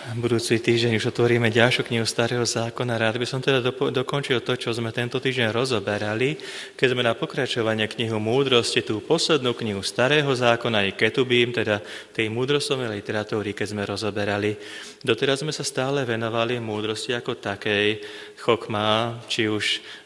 Budúci týždeň už otvoríme ďalšiu knihu Starého zákona. Rád by som teda dokončil to, čo sme tento týždeň rozoberali, keď sme na pokračovanie knihu Múdrosti, tú poslednú knihu Starého zákona i Ketubím, teda tej múdrostnej literatúry, keď sme rozoberali. Doteraz sme sa stále venovali múdrosti ako takej, chokma, či už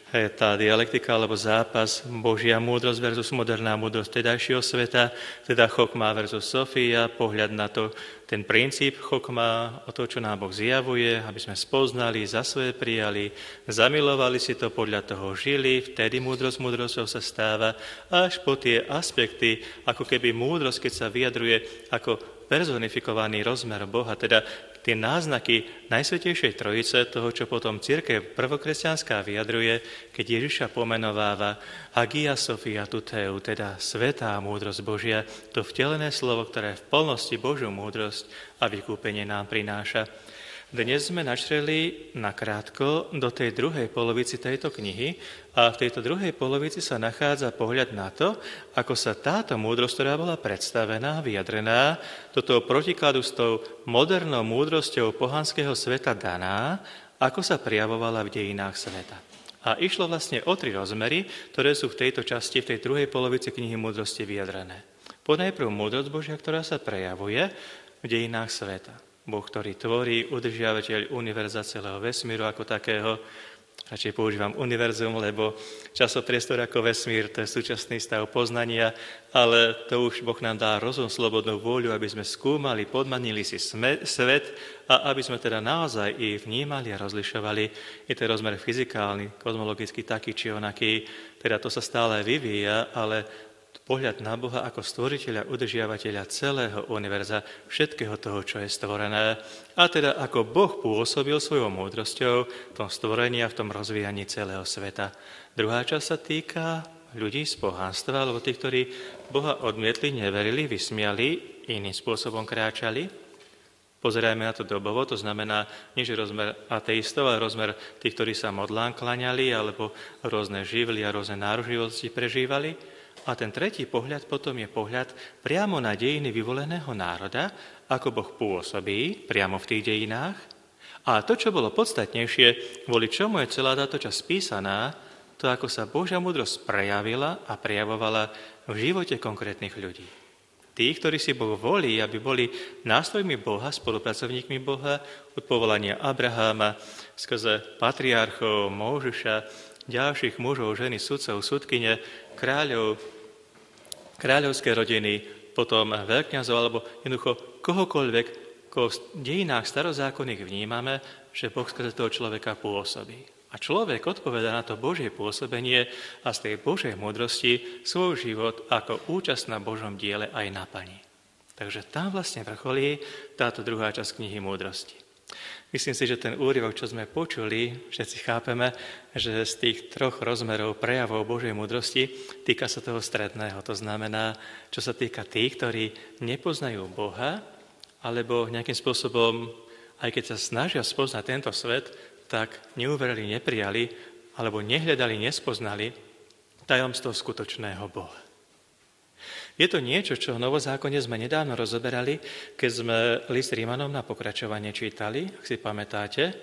tá dialektika alebo zápas Božia múdrosť versus moderná múdrosť tedajšieho sveta, teda chokma versus Sofia, pohľad na to, ten princíp chokma, o to, čo nám Boh zjavuje, aby sme spoznali, za svoje prijali, zamilovali si to, podľa toho žili, vtedy múdrosť múdrosťou sa stáva, až po tie aspekty, ako keby múdrosť, keď sa vyjadruje ako personifikovaný rozmer Boha, teda tie náznaky Najsvätejšej Trojice, toho, čo potom cirkev prvokresťanská vyjadruje, keď Ježiša pomenováva Hagia Sophia Tuteu, teda svätá múdrosť Božia, to vtelené slovo, ktoré v plnosti Božiu múdrosť a vykúpenie nám prináša. Dnes sme načreli nakrátko do tej druhej polovici tejto knihy a v tejto druhej polovici sa nachádza pohľad na to, ako sa táto múdrosť, ktorá bola predstavená, vyjadrená, do toho protikladu s tou modernou múdrosťou pohanského sveta daná, ako sa prejavovala v dejinách sveta. A išlo vlastne o 3 rozmery, ktoré sú v tejto časti, v tej druhej polovici knihy Múdrosti vyjadrené. Ponajprv múdrosť Božia, ktorá sa prejavuje v dejinách sveta. Boh, ktorý tvorí, udržiavateľ univerza celého vesmíru ako takého. Radšej používam univerzum, lebo časopriestor ako vesmír, to je súčasný stav poznania, ale to už Boh nám dá rozum, slobodnú vôľu, aby sme skúmali, podmanili si svet a aby sme teda naozaj i vnímali a rozlišovali. Je to rozmer fyzikálny, kozmologický, taký či onaký, teda to sa stále vyvíja, ale pohľad na Boha ako stvoriteľa, udržiavateľa celého univerza, všetkého toho, čo je stvorené. A teda ako Boh pôsobil svojou múdrosťou v tom stvorení a v tom rozvíjaní celého sveta. Druhá časť sa týka ľudí z pohanstva, alebo tých, ktorí Boha odmietli, neverili, vysmiali, iným spôsobom kráčali. Pozerajme na to dobovo, to znamená, nie že rozmer ateistov, ale rozmer tých, ktorí sa modlám klaňali, alebo rôzne živly a rôzne náruživosti prežívali. A ten tretí pohľad potom je pohľad priamo na dejiny vyvoleného národa, ako Boh pôsobí priamo v tých dejinách. A to, čo bolo podstatnejšie, kvôli čomu je celá táto časť písaná, to, ako sa Božia múdrosť prejavila a prejavovala v živote konkrétnych ľudí. Tí, ktorí si Boh volí, aby boli nástrojmi Boha, spolupracovníkmi Boha, od povolania Abraháma, skrze patriarchov, Mojžiša, ďalších mužov, ženy, sudcov, sudkyne, kráľov, kráľovské rodiny, potom veľkňazov, alebo jednoducho kohokoľvek, koho v dejinách starozákonných vnímame, že Boh skrze toho človeka pôsobí. A človek odpovedá na to Božie pôsobenie a z tej Božej múdrosti svoj život ako účasť na Božom diele aj naplní. Takže tam vlastne vrcholí táto druhá časť knihy Múdrosti. Myslím si, že ten úryvok, čo sme počuli, všetci chápeme, že z tých 3 rozmerov prejavov Božej múdrosti týka sa toho stredného. To znamená, čo sa týka tých, ktorí nepoznajú Boha, alebo nejakým spôsobom, aj keď sa snažia spoznať tento svet, tak neuverili, neprijali, alebo nehľadali, nespoznali tajomstvo skutočného Boha. Je to niečo, čo v Novozákone sme nedávno rozoberali, keď sme list Rímanom na pokračovanie čítali, ak si pamätáte,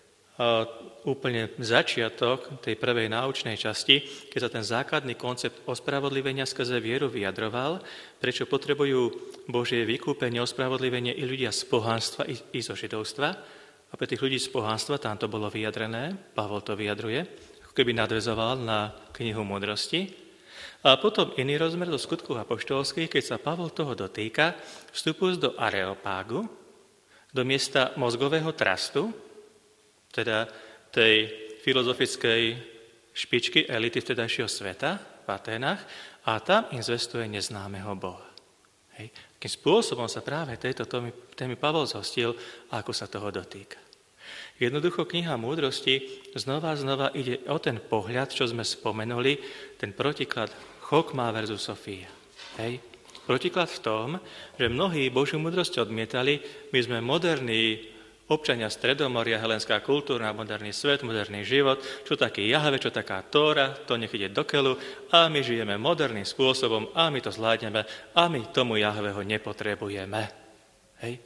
úplne začiatok tej prvej náučnej časti, keď sa ten základný koncept ospravodlivenia skrze vieru vyjadroval, prečo potrebujú Božie vykúpenie, ospravodlivenie i ľudia z pohanstva, i zo židovstva. A pre tých ľudí z pohanstva tam to bolo vyjadrené, Pavol to vyjadruje, ako keby nadväzoval na knihu Múdrosti. A potom iný rozmer do skutkov apoštolských, keď sa Pavol toho dotýka, vstupujúc do Areopágu, do miesta mozgového trastu, teda tej filozofickej špičky elity vtedajšieho sveta v Aténach, a tam im zvestuje neznámeho Boha. Hej. Akým spôsobom sa práve tejto témy Pavol zhostil a ako sa toho dotýka. Jednoducho kniha Múdrosti znova ide o ten pohľad, čo sme spomenuli, ten protiklad chokma versus Sofia. Hej. Protiklad v tom, že mnohí Božiu múdrosť odmietali, my sme moderní občania Stredomoria, helenská kultúra, moderný svet, moderný život, čo taký Jahve, čo taká Tóra, to nech ide do keľu a my žijeme moderným spôsobom a my to zvládneme a my tomu Jahveho nepotrebujeme. Hej.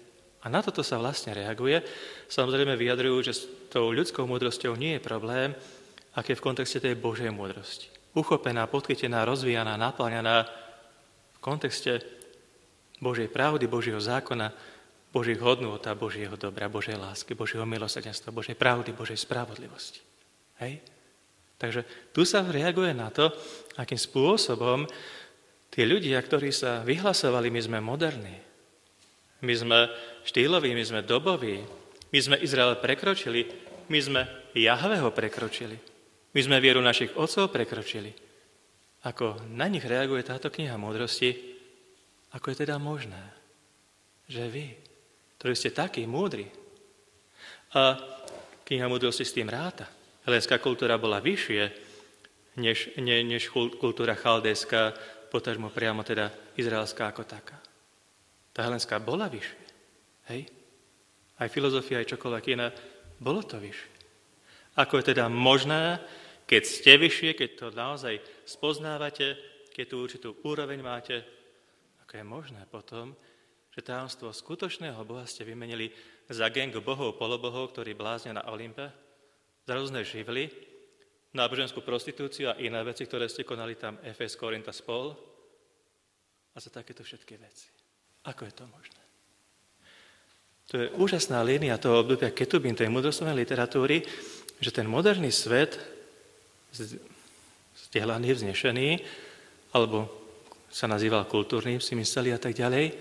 A na toto sa vlastne reaguje. Samozrejme vyjadrujú, že s tou ľudskou múdrosťou nie je problém, ak je v kontexte tej Božej múdrosti. Uchopená, podchytená, rozvíjaná, naplňaná v kontexte Božej pravdy, Božieho zákona, Božích hodnôt a Božieho dobra, Božej lásky, Božieho milosrdenstva, Božej pravdy, Božej spravodlivosti. Hej? Takže tu sa reaguje na to, akým spôsobom tí ľudia, ktorí sa vyhlasovali, my sme moderní, my sme štýloví, my sme doboví, my sme Izrael prekročili, my sme Jahveho prekročili, my sme vieru našich otcov prekročili. Ako na nich reaguje táto kniha múdrosti, ako je teda možné, že vy, ktorí ste takí múdri, a kniha múdrosti s tým ráta. Helenská kultúra bola vyššie, než kultúra chaldejská, potažmo priamo teda izraelská ako taká. Tá helenská bola vyššie. Hej? Aj filozofia, aj čokoľvek iné, bolo to vyššie. Ako je teda možné, keď ste vyššie, keď to naozaj spoznávate, keď tú určitú úroveň máte, ako je možné potom, že tajomstvo skutočného Boha ste vymenili za gang bohov, polobohov, ktorí bláznia na Olympe, za rôzne živly, náboženskú prostitúciu a iné veci, ktoré ste konali tam Efes, Korinta spol a za takéto všetky veci. Ako je to možné? To je úžasná línia toho obdobia Ketubín, tej múdrostnej literatúry, že ten moderný svet, vzdelaný, vznešený, alebo sa nazýval kultúrnym, si mysleli a tak ďalej,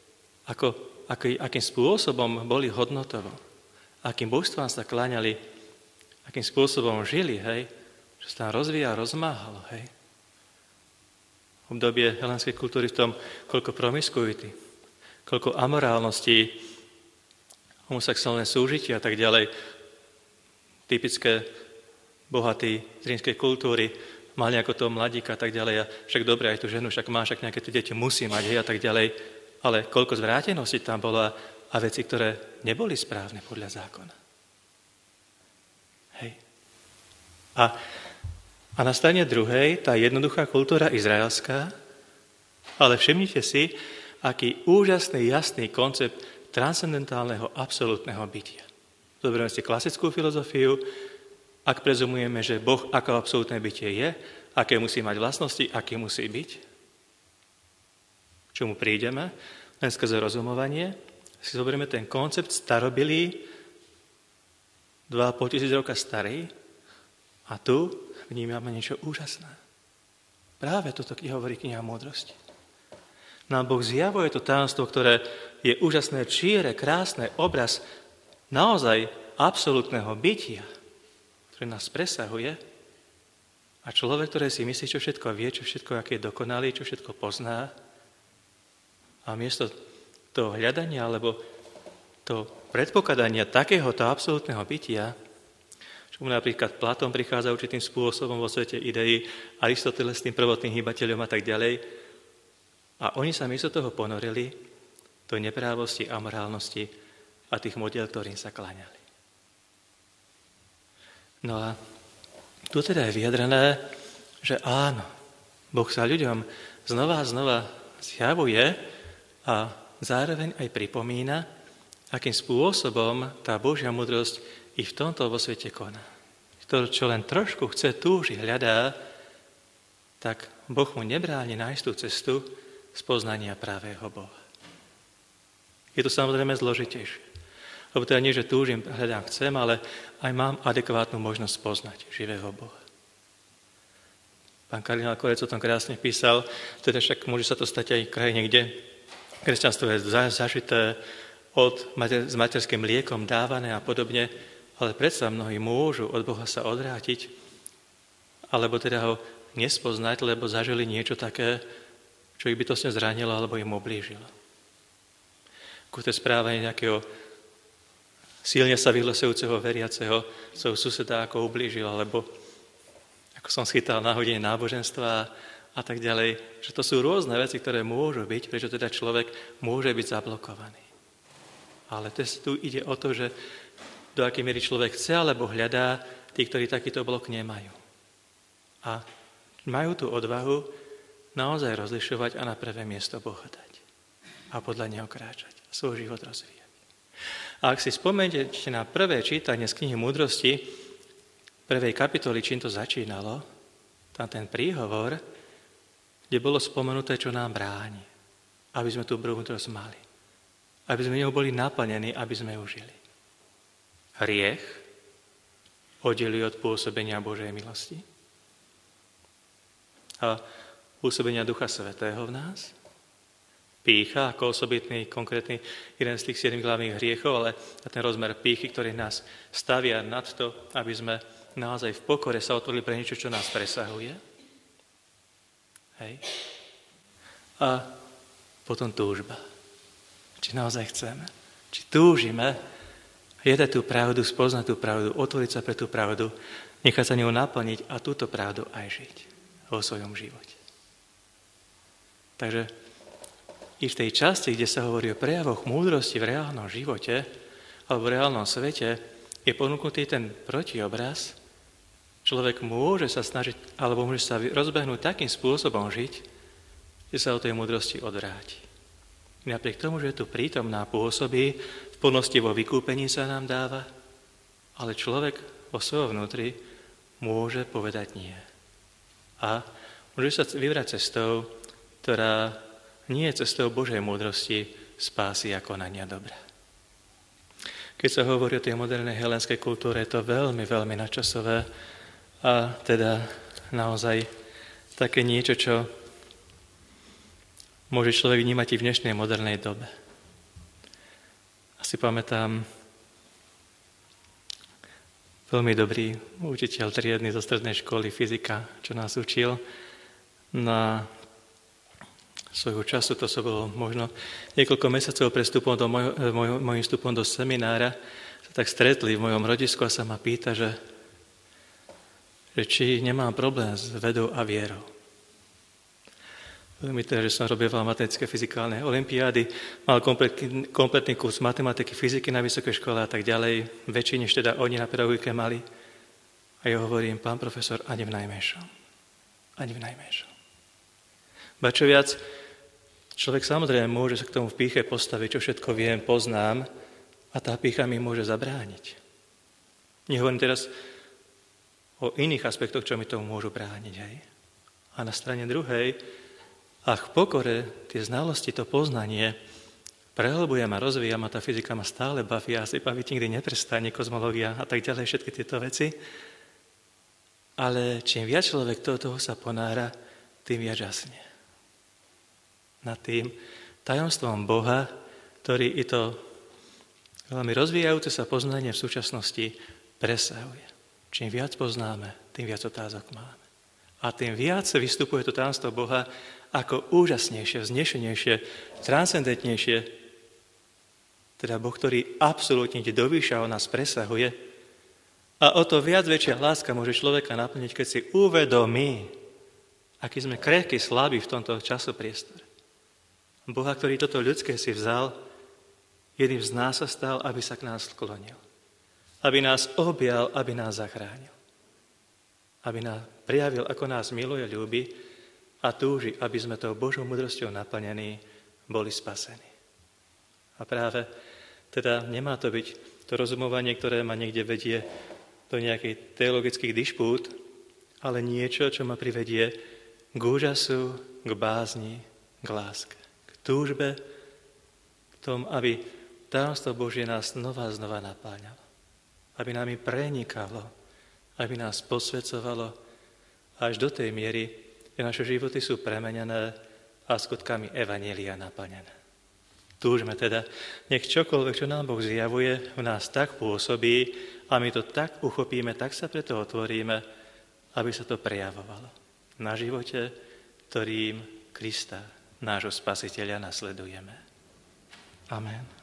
akým spôsobom boli hodnotovo, akým božstvám sa kláňali, akým spôsobom žili, hej, že sa tam rozvíja, rozmáhalo, hej. Obdobie helenskej kultúry v tom, koľko promiskuity, koľko amorálností, homosexuálne súžitie a tak ďalej, typické bohatí z rímskej kultúry, mali ako toho mladíka a tak ďalej, a však dobre, aj tú ženu, však má, však nejaké tie deti musí mať, hej, a tak ďalej, ale koľko zvrátenosti tam bolo a veci, ktoré neboli správne podľa zákona. Hej. A na strane druhej, tá jednoduchá kultúra izraelská, ale všimnite si, aký úžasný, jasný koncept transcendentálneho, absolútneho bytia. Zoberieme si klasickú filozofiu, ak prezumujeme, že Boh ako absolútne bytie je, aké musí mať vlastnosti, aký musí byť, k čomu prídeme, len skrze rozumovanie, si zoberieme ten koncept starobilý, 2,5 tisíc roka starý, a tu vnímame niečo úžasné. Práve toto hovorí kniha múdrosti. Nám Boh zjavuje to tajomstvo, ktoré je úžasné, čiere, krásne, obraz naozaj absolútneho bytia, ktoré nás presahuje. A človek, ktorý si myslí, čo všetko vie, čo všetko, aký je dokonalý, čo všetko pozná, a miesto toho hľadania, alebo toho predpokladania takéhoto absolútneho bytia, čo mu napríklad Platón prichádza určitým spôsobom vo svete ideí, Aristoteles s tým prvotným hýbateľom a tak ďalej, a oni sa miesto toho ponorili do neprávosti, amorálnosti a tých modiel, ktorým sa kláňali. No a tu teda je vyjadrené, že áno, Boh sa ľuďom znova a znova zjavuje a zároveň aj pripomína, akým spôsobom tá Božia múdrosť i v tomto vo svete koná. To, čo len trošku chce, túži, hľadá, tak Boh mu nebráni nájsť tú cestu spoznania pravého Boha. Je to samozrejme zložitejšie. Lebo teda nie, že túžim, hľadám, chcem, ale aj mám adekvátnu možnosť poznať živého Boha. Pán kardinál Korec o tom krásne písal, teda však môže sa to stať aj v krajine, kde kresťanstvo je zažité s materským mliekom dávané a podobne, ale predsa mnohí môžu od Boha sa odvrátiť, alebo teda ho nespoznať, lebo zažili niečo také, čo ich bytostne zranilo alebo im ublížilo. Ako to správanie nejakého silne sa vyhlasujúceho veriaceho svojho suseda ako ublížil, alebo ako som schytal na hodine náboženstva a tak ďalej, že to sú rôzne veci, ktoré môžu byť, prečo teda človek môže byť zablokovaný. Ale tu ide o to, že do akej miery človek chce alebo hľadá, tí, ktorí takýto blok nemajú. A majú tú odvahu naozaj rozlišovať a na prvé miesto Boha dať. A podľa neho kráčať. Svoj život rozvíjať. A ak si spomeniete na prvé čítanie z knihy Múdrosti, prvej kapitoly, čím to začínalo, tam ten príhovor, kde bolo spomenuté, čo nám bráni, aby sme tú múdrosť mali. Aby sme ňou boli naplnení, aby sme ju žili. Hriech oddelí od pôsobenia Božej milosti a pôsobenia Ducha Svätého v nás. Pýcha ako osobitný, konkrétny jeden z tých 7 hlavných hriechov, ale ten rozmer pýchy, ktorý nás stavia nad to, aby sme naozaj v pokore sa otvorili pre niečo, čo nás presahuje. Hej. A potom túžba. Či naozaj chceme, či túžime jedať tú pravdu, spoznať tú pravdu, otvoriť sa pre tú pravdu, nechať sa ňou naplniť a túto pravdu aj žiť vo svojom živote. Takže i v tej časti, kde sa hovorí o prejavoch múdrosti v reálnom živote alebo v reálnom svete, je ponúknutý ten protiobraz. Človek môže sa snažiť, alebo môže sa rozbehnúť takým spôsobom žiť, že sa o tej múdrosti odvráti. Napriek tomu, že je tu prítomná, pôsobí, v plnosti vo vykúpení sa nám dáva, ale človek vo svojom vnútri môže povedať nie. A môže sa vybrať cestou, ktorá nie je cestou Božej múdrosti, spásy a konania dobra. Keď sa hovorí o tej modernej helenskej kultúre, je to veľmi, veľmi nadčasové a teda naozaj také niečo, čo môže človek vnímať i v dnešnej modernej dobe. Asi pamätám veľmi dobrý učiteľ triedny zo strednej školy fyzika, čo nás učil na svojho času, to sa bolo možno niekoľko mesiacov pred vstupom do mojím vstupom do seminára, sa tak stretli v mojom rodisku a sa ma pýta, že či nemám problém s vedou a vierou. Poviem mi teda, že som robil matematické fyzikálne olympiády, mal kompletný kurz matematiky, fyziky na vysokej škole a tak ďalej, väčší než teda oni na pedagogike mali. A ja hovorím, pán profesor, ani v najmenšom. Ani v najmenšom. Ba čo viac, človek samozrejme môže sa k tomu v pýche postaviť, čo všetko viem, poznám a tá pýcha mi môže zabrániť. Nehovorím teraz o iných aspektoch, čo mi tomu môžu brániť. Hej. A na strane druhej, ak v pokore tie znalosti, to poznanie prehlbujem a rozvíjam a tá fyzika ma stále baví a asi baviť nikdy neprestane, kozmológia a tak ďalej, všetky tieto veci. Ale čím viac človek toho sa ponára, tým viac žasne. Nad tým tajomstvom Boha, ktorý i to veľmi rozvíjajúce sa poznanie v súčasnosti presahuje. Čím viac poznáme, tým viac otázok máme. A tým viac vystupuje to tajomstvo Boha ako úžasnejšie, vznešenejšie, transcendentnejšie. Teda Boh, ktorý absolútne ide dovýša, on nás presahuje. A o to viac väčšia láska môže človeka naplniť, keď si uvedomí, aký sme krehkí, slabí v tomto časopriestore. Boha, ktorý toto ľudské si vzal, jedným z nás sa stal, aby sa k nás sklonil. Aby nás objal, aby nás zachránil. Aby nás prijavil, ako nás miluje, ľúbi a túži, aby sme tou Božou múdrosťou naplnení boli spasení. A práve teda nemá to byť to rozumovanie, ktoré ma niekde vedie do nejakých teologických dišpút, ale niečo, čo ma privedie k úžasu, k bázni, k láske. K túžbe, k tomu, aby tajomstvo Božie nás znova napáňalo. Aby nám prenikalo, aby nás posvedzovalo až do tej miery, že naše životy sú premenené a skutkami evanjelia naplnené. Túžme teda, nech čokoľvek, čo nám Boh zjavuje, v nás tak pôsobí a my to tak uchopíme, tak sa preto otvoríme, aby sa to prejavovalo na živote, ktorým Krista, nášho Spasiteľa, nasledujeme. Amen.